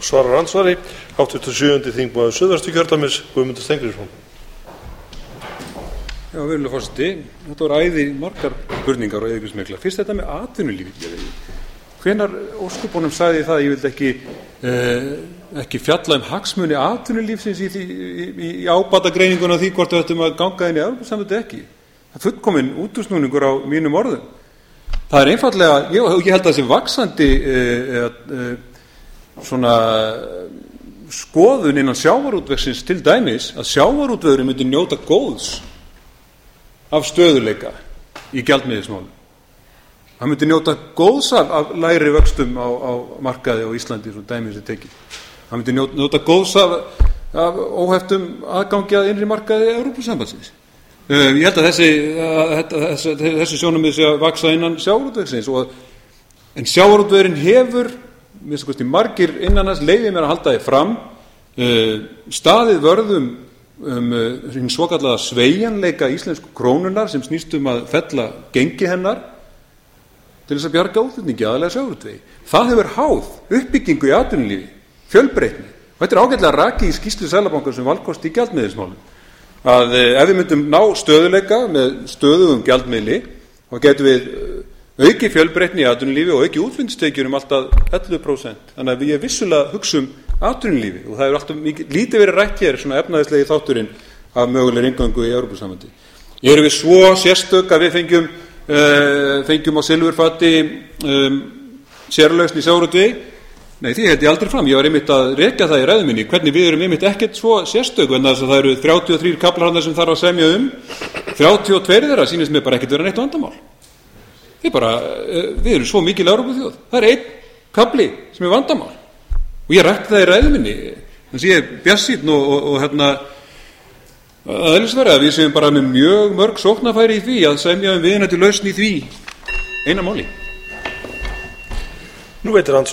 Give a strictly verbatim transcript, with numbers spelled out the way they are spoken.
Svarar andsvari háttvirtur sjöundi þingmaður Suðvesturkjördæmis Guðmundur Steingrímsson. Já, virðulegur forseti, þetta voru æði margar spurningar og yfirgripsmiklar. Fyrst þetta með atvinnulífið. Hvenær ósköpunum sagði ég það að ég vildi ekki, eh, ekki fjalla um hagsmuni atvinnulífsins í, í, í, í ábatagreiningun af því hvort við ættum að ganga inn í Evrópusambandið ekki. Það er fullkominn útúrsnúningur á mínum orðum. Það er einfaldlega, ég, ég held að þessi vaxandi eh, eh, svona skoðun innan sjávarútvegsins til dæmis að sjávarútvegurinn myndi njóta góðs af stöðuleika í gjaldmiðilsmálum. Hann myndi njóta góðs af, af lægri vöxtum á, á markaði á Íslandi, svo dæmis er tekið. Hann myndi njóta, njóta góðs af, af óheftum aðgangi að innri markaði Evrópusambandsins. Uh, ég held að þessi, að, þessi, þessi sjónarmið sé að vaksa innan sjávarútvegsins. Og, en sjávarútvegurinn hefur, minnst kosti margir innan hans, leyfið mér að halda þið fram, uh, staðið vörðum um hinn uh, svokallaða sveigjanleika íslensku krónunar sem snýst um að fella gengi hennar til þess að bjarga útflutningi aðalega sjávarútvegi. Það hefur háð uppbyggingu í atvinnulífi, fjölbreytni. Og þetta er ágætlega rakið í skýrslu Seðlabankans sem valkosti í gjaldmiðilsmálum. Að uh, ef við myndum ná stöðuleika með stöðugum gjaldmiðli, þá getum við uh, auki fjölbreytni í atvinnulífi og auki útflutningstekjur um alltaf ellefu prósent. Þannig að við erum vissulega hugsa um atvinnulífi og það er alltaf mikið, lítið verið rætt hér svona efnahagslegi þátturinn af mögulegri inngöngu í Evrópusambandið. Erum við svo sérstök að við fengjum, uh, fengjum á silfurfati um, sérlausn í sjávarútvegi? Nei, því held ég aldrei fram. Ég var einmitt að rekja það í ræðu minni, hvernig við erum einmitt ekkert svo sérstök, en þess að það eru þrjátíu og þrír kaflar þarna sem þarf að semja um, þrjátíu og tvö þeirra sýnist mér bara ekkert vera neitt vandamál. Við bara, við erum svo mikil Evrópuþjóð. Það er einn kafli sem er vandamál. Og ég rætti það í ræðu minni. Þannig að ég er bjartsýnn og, og, og hérna, að eðlisverða að við séum bara með mjög mörg sóknarfæri í því að semja um viðeigandi lausn í því eina máli. Nú veitir